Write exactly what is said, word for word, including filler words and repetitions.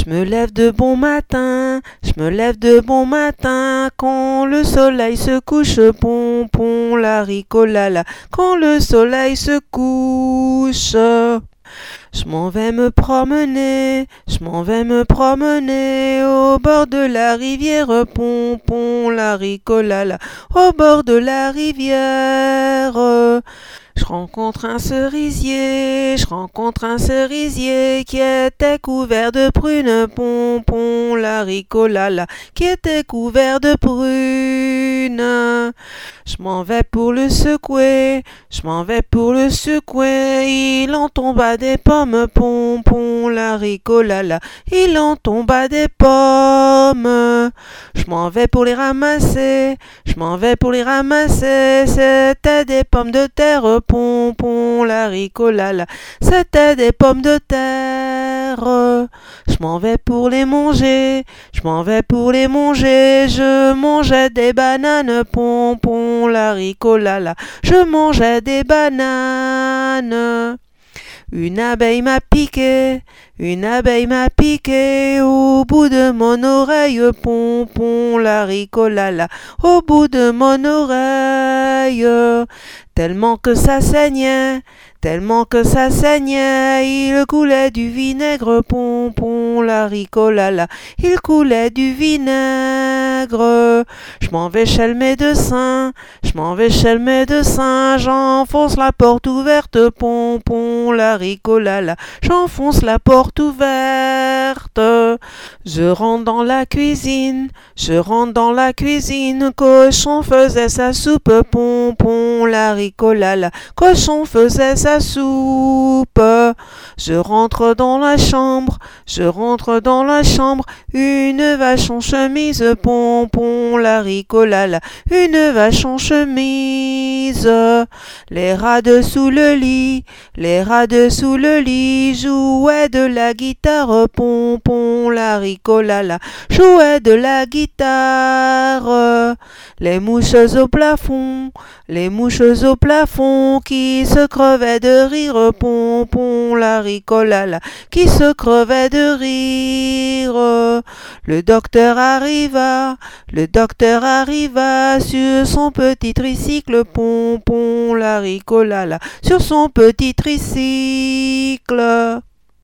Je me lève de bon matin, je me lève de bon matin, quand le soleil se couche, pompon, la ricolala, quand le soleil se couche. Je m'en vais me promener, je m'en vais me promener au bord de la rivière, pompon, la ricolala, au bord de la rivière. Je rencontre un cerisier, je rencontre un cerisier qui était couvert de prunes, pompon, la ricolala, qui était couvert de prunes. Je m'en vais pour le secouer, je m'en vais pour le secouer, il en tomba des pommes, pompon, la ricolala, il en tomba des pommes. Je m'en vais pour les ramasser, je m'en vais pour les ramasser, c'était des pommes de terre, pompon, la ricolala, c'était des pommes de terre. Je m'en vais pour les manger, je m'en vais pour les manger, je mangeais des bananes, pompon, la ricolala, je mangeais des bananes. Une abeille m'a piqué, une abeille m'a piqué au bout de mon oreille, pompon, la ricolala, au bout de mon oreille. Tellement que ça saignait, tellement que ça saignait, il coulait du vinaigre, pompon, la ricolala, il coulait du vinaigre. Je m'en vais chez le médecin, je m'en vais chez le médecin, j'enfonce la porte ouverte, pompon, la ricolala, j'enfonce la porte ouverte. Je rentre dans la cuisine, je rentre dans la cuisine, cochon faisait sa soupe, pompon, la ricolala, cochon faisait sa soupe. Je rentre dans la chambre, je rentre dans la chambre, une vache en chemise, pompon, la ricolala, une vache en chemise. Les rats dessous le lit, les rats dessous le lit, jouaient de la guitare, pompon, la ricolala, jouaient de la guitare. Les mouches au plafond, les mouches au plafond, qui se crevaient de rire, pompon, la ricolala, qui se crevaient de rire. Le docteur arriva, le docteur arriva sur son petit tricycle, pompon, la ricolala, sur son petit tricycle.